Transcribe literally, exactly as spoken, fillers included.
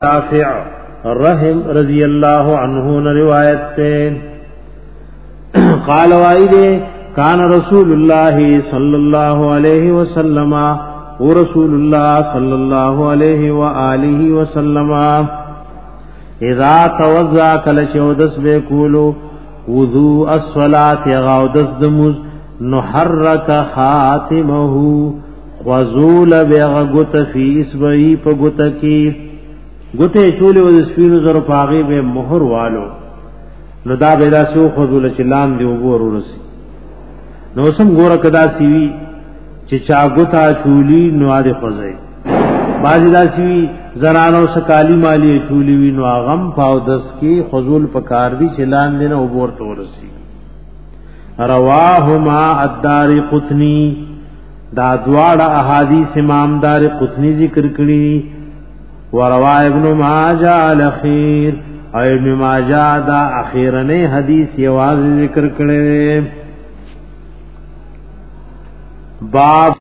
رافع رحم رضی اللہ عنہ نے روایت سے قال وائدے کان رسول اللہ صلی اللہ علیہ وسلم و رسول اللہ صلی اللہ علیہ وآلہ وسلم اذا توضع کل چودس بے کولو وضوء الصلاة یغاودس دمز نحرک خاتمه وزول بیغگت فی اسبعی پا گتکی گتے چولے و دسفین زر پاغی بے مہر والو نو دا بیدا سیو خضول چلان دیو بورو رسی نو سم گورا کدا سیوی چی چاگتا چولی نو آدے خوزائی بازی دا سیوی زنانو سکالی مالی چولی وی نو آغم پاو دس کی خضول پکار دی چلان دینا و بورتو رسی رواہما الدار قطنی دا دوار احادیث امام دار قطنی ذکر کری وروا ابن ماجہ الاخیر اور ابن ماجہ دا اخیرنے حدیث یواز ذکر کرے باب